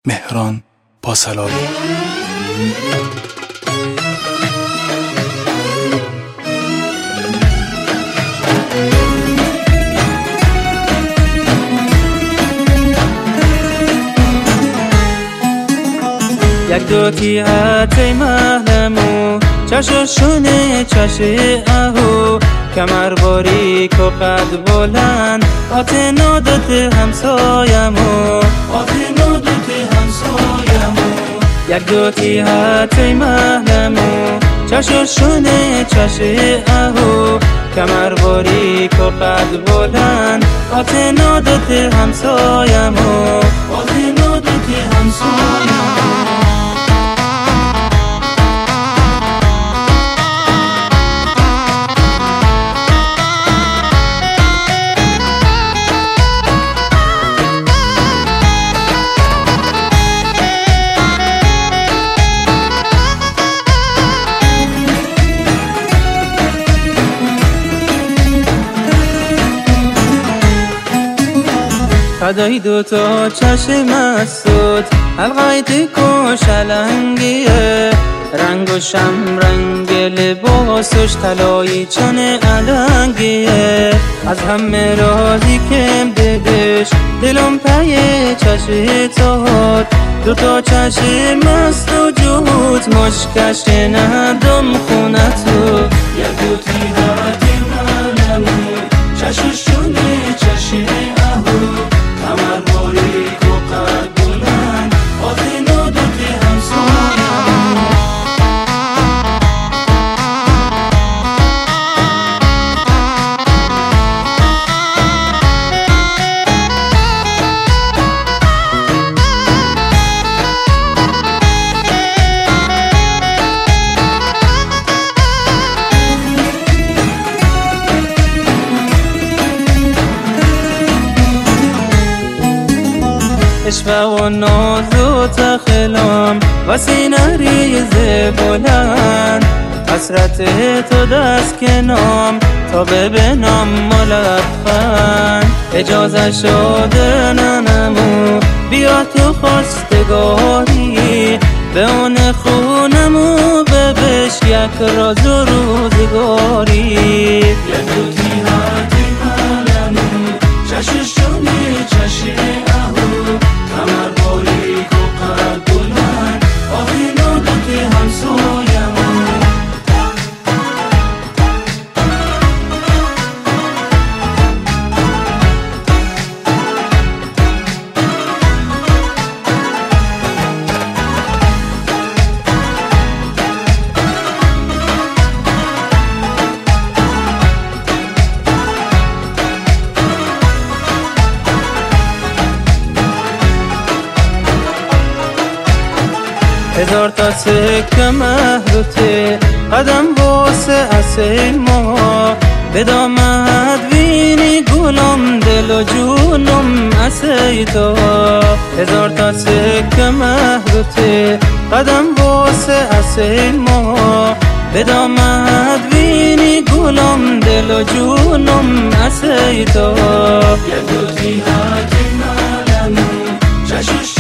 مهران پاسلاوی. یک دوتی هاتی محلمو چششونه چشه اهو کمر باریک و قد بلند آته نادت همسایمو یک دوتی هاتی محلمو چششونه چشه اهو کمر باریک و قد بلند آته نادت همسایمو فدای دوتا چشم مسود حلقای تیکو شلنگیه رنگ و شم رنگ لباسش طلایی چون علنگیه از همه راضی کم دیدش دلم پی چشم تاد دوتا چشم مست و جهود مشکش ندم خونه تو یک دوتی هاتی مالمو چششونه چشم اهو کمر باریک و قد بلند آتی نادت همسایمو عشق و ناز و تخلام و سینریز بلند حسرت تو دست کنام تا ببینم ملبن اجازه شده ننمو بیا تو خواستگاری به اون خونمو ببش یک راز و روزگاری یک دوتی هاتی مالمو چششونه چشم اهو کمر باریک و قد بلند آتی نادت همسایمو هزار تا سکه مهروته قدم باسه اصیل ما به دامت وینی گلم دل و جونم اسی تو هزار تا سکه مهروته قدم باسه اصیل ما به دامت وینی گلم دل و جونم اسی تو یک دوتی هاتی مالمو چشش